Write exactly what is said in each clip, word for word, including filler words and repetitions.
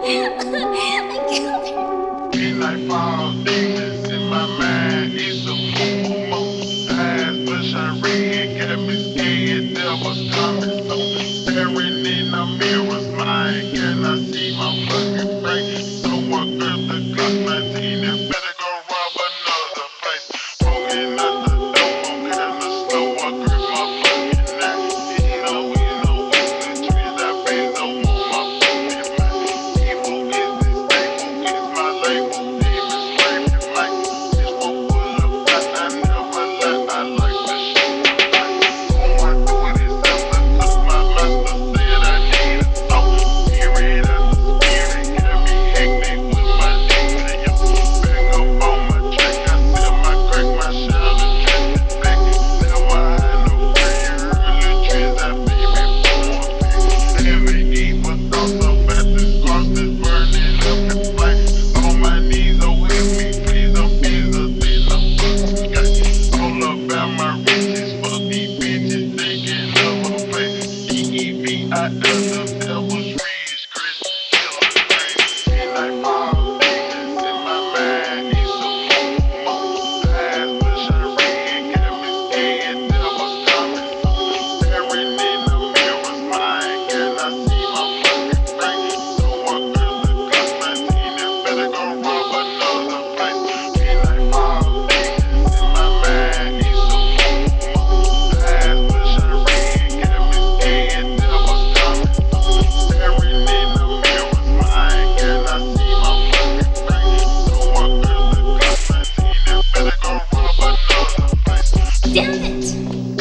I killed her. Midnight fall, demons in my mind. It's a full moon. Eyes bloodshot red, got me scared. Devils coming soon. Staring in the mirror's mind. Can I see my fucking face? Someone grab the Glock nineteen and better go rob another place. Walking out the door, kinda slow. I grip my fucking neck. You know, you know, with the trees I bend on my fucking mind. Evil is this stable, is my label. Demons screaming like this one full of fat. I never let, I like to shoot the fight. Going through this after took my master said I need a soul. Spirit after spirit got me hectic with my demon. Yo, back up on my track, I sell my crack, my shell and dress it back. Never had no prayer, early trends I baby for a fact. Heavy evil thoughts of at this cross is burning up in flame. On my knees, oh help me, please, I'm busy, I'm fucking got all about my riches, fuck these bitches, thinking of a place. D E V I L, the devil's rich, Chris, killer, crazy. Midnight fall, demons in my mind, it's a full moon. Eyes bloodshot red, got me scared, devils coming soon. Staring in the mirror's mind, can I see my fucking face? Someone grab the Glock nineteen and better go rob another place. Midnight fall, demons in my mind, it's a full moon. Eyes bloodshot red, got me scared, devils coming soon. Staring in the mirror's mind, can I see my fucking face? Someone grab the Glock nineteen and better go rob another place. Damn it!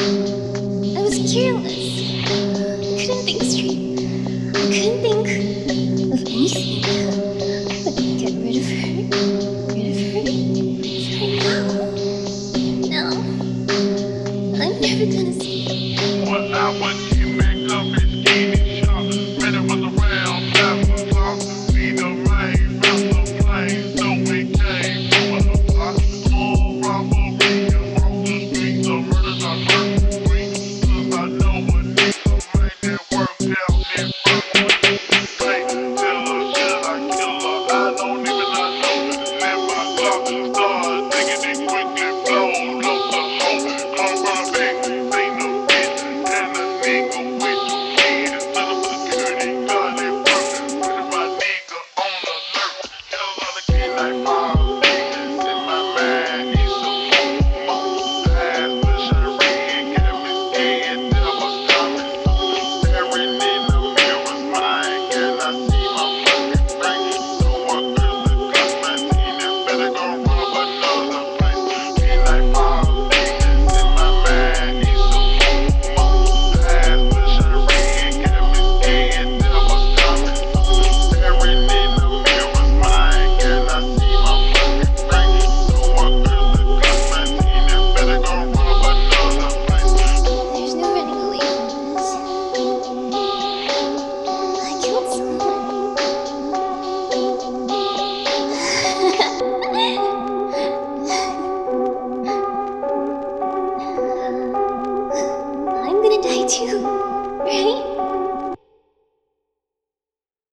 I was careless. I couldn't think straight. I couldn't think.